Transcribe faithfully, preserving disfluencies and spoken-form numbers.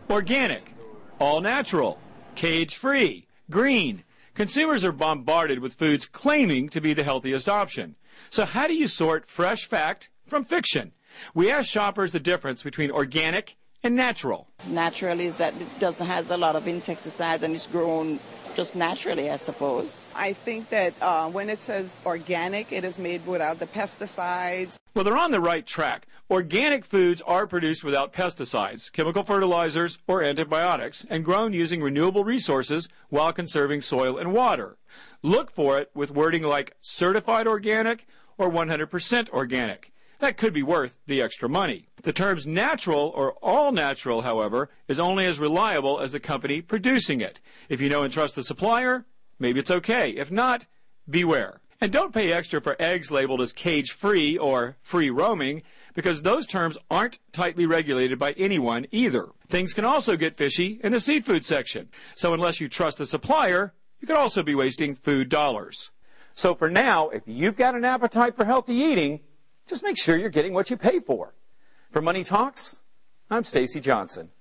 organic, all natural, cage-free, green. Consumers are bombarded with foods claiming to be the healthiest option. So how do you sort fresh fact from fiction? We asked shoppers the difference between organic and natural. Natural is that it doesn't has a lot of insecticides and it's grown just naturally, I suppose. I think that uh, when it says organic, it is made without the pesticides. Well, they're on the right track. Organic foods are produced without pesticides, chemical fertilizers, or antibiotics, and grown using renewable resources while conserving soil and water. Look for it with wording like certified organic or one hundred percent organic. That could be worth the extra money. The terms natural or all natural, however, is only as reliable as the company producing it. If you know and trust the supplier, maybe it's okay. If not, beware. And don't pay extra for eggs labeled as cage-free or free roaming, because those terms aren't tightly regulated by anyone either. Things can also get fishy in the seafood section. So unless you trust the supplier, you could also be wasting food dollars. So for now, if you've got an appetite for healthy eating, just make sure you're getting what you pay for. For Money Talks, I'm Stacy Johnson.